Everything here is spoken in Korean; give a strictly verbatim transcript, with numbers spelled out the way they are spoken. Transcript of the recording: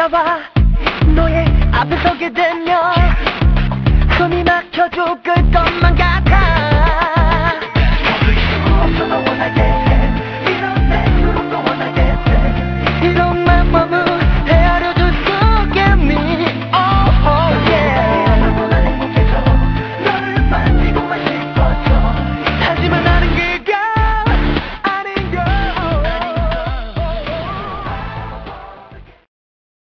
다가와 너의 앞에 서게 되면 숨이 막혀 죽을 것만 같아.